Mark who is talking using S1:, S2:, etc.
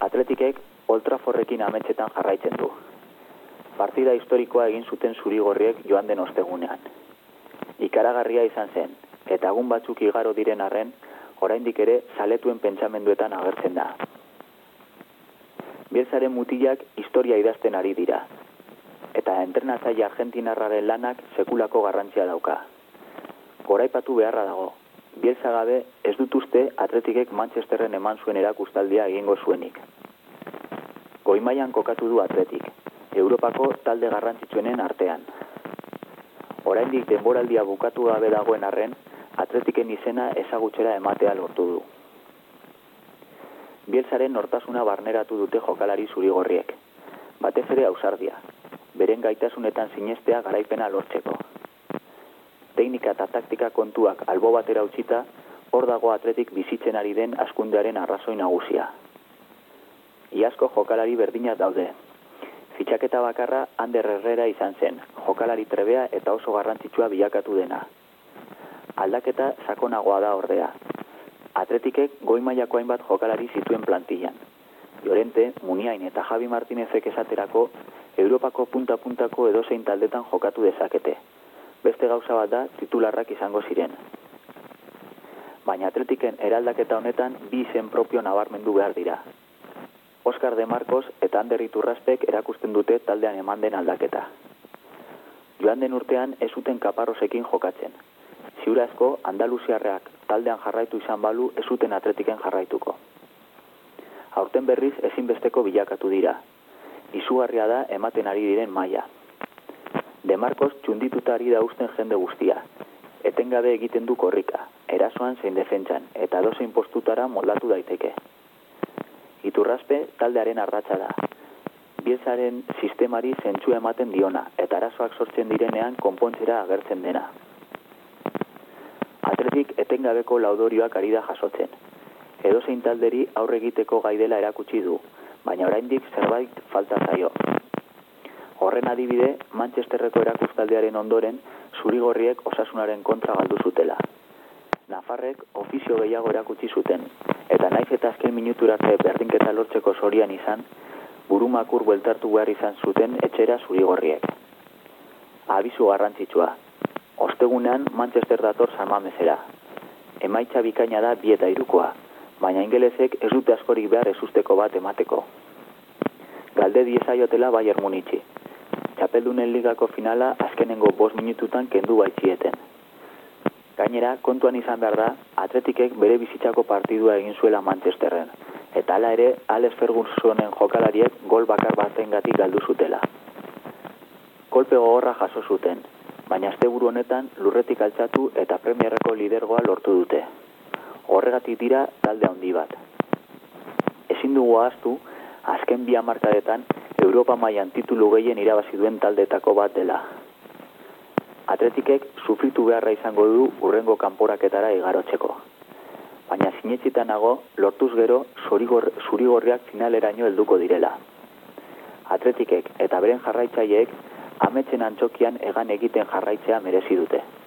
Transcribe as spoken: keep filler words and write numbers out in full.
S1: Atletikek Old Traffordrekin ametsetan jarraitzen du. Partida historikoa egin zuten zurigorriek joan den ostegunean. Ikaragarria izan zen, eta egun batzuk igaro diren arren, oraindik ere zaletuen pentsamenduetan agertzen da. Bielsaren mutilak historia idazten ari dira, eta entrenatzaile argentinarraren lanak sekulako garrantzia dauka. Goraipatu beharra dago, Bielsa gabe ez dut uste Atletikek Manchesterren eman zuen erakustaldia egingo zuenik. Goi-mailan kokatu du Atletik, Europako talde garrantzitsuenen artean. Oraindik denboraldia bukatu gabe dagoen arren, Atletiken izena ezagutzera ematea lortu du. Bielsaren nortasuna barneratu dute jokalari zurigorriek. Batez ere ausardia, beren gaitasunetan sinestea garaipena lortzeko. Teknika eta taktika kontuak albo batera utzita, hor dago Atletik bizitzen ari den hazkundearen arrazoi nagusia. Iazko jokalari berdinak daude. Fitxaketa bakarra Ander Herrera izan zen, jokalari trebea eta oso garrantzitsua bilakatu dena. Aldaketa sakonagoa da ordea. Atletikek goi-mailako hainbat jokalari zituen plantillan. Llorente, Muniain eta Javi Martinezek esaterako Europako punta-puntako edozein taldetan jokatu dezakete. Beste gauza bat da titularrak izango ziren. Baina Atletiken eraldaketa honetan bi izen propio nabarmendu behar dira. Oscar de Marcos eta Ander Iturraspek erakusten dute taldean eman den aldaketa. Joan den urtean ez zuten Kaparrosekin jokatzen. Ziur asko Andaluziarrak taldean jarraitu izan balu ez zuten Atletiken jarraituko. Aurten berriz ezinbesteko bilakatu dira. Izugarria da ematen ari diren maila. De Marcos txundituta ari da usten jende guztia. Etengabe egiten du korrika, erasoan zein defentsan, eta dozein postutara moldatu daiteke. Iturraspe taldearen ardatza da. Bielsaren sistemari zentzua ematen diona, eta arazoak sortzen direnean konpontzera agertzen dena. Atletik etengabeko laudorioak ari da jasotzen. Edozein talderi aurre egiteko gaidela erakutsi du, baina oraindik zerbait falta zaio. Horren adibide, Manchesterreko erakustaldiaren ondoren, zurigorriek Osasunaren kontra galdu zutela. Nafarrek ofizio gehiago erakutsi zuten, eta naiz eta azken minuturarte berdinketa lortzeko zorian izan, burumakur bueltartu behar izan zuten etxera zurigorriek. Abizu garrantzitsua. Ostegunean Manchester dator San Mamesera. Emaitza bikaina da bi eta hirukoa, baina ingelesek ez dute askorik behar ezusteko bat emateko. Galde diezaiotela Bayern Munitzi. Txapeldunen ligako finala azkenengo bost minututan kendu baitzieten. Gainera, kontuan izan behar da, Atletikek bere bizitzako partidua egin zuela Manchesterren, eta hala ere, Alex Fergusonen jokalariek gol bakar batengatik galdu zutela. Kolpe gogorra jaso zuten, baina asteburu honetan lurretik altxatu eta Premierreko lidergoa lortu dute. Horregatik dira talde handi bat. Ezin dugu ahaztu, azken bi hamarkadetan Europa mailan titulu gehien irabazi duen taldetako bat dela. Atletikek sufritu beharra izango du hurrengo kanporaketara igarotzeko. Baina sinetsita nago, lortuz gero zurigor, zurigorriak finaleraino helduko direla. Atletikek eta beren jarraitzaileek ametsen antzokian egan egiten jarraitzea merezi dute.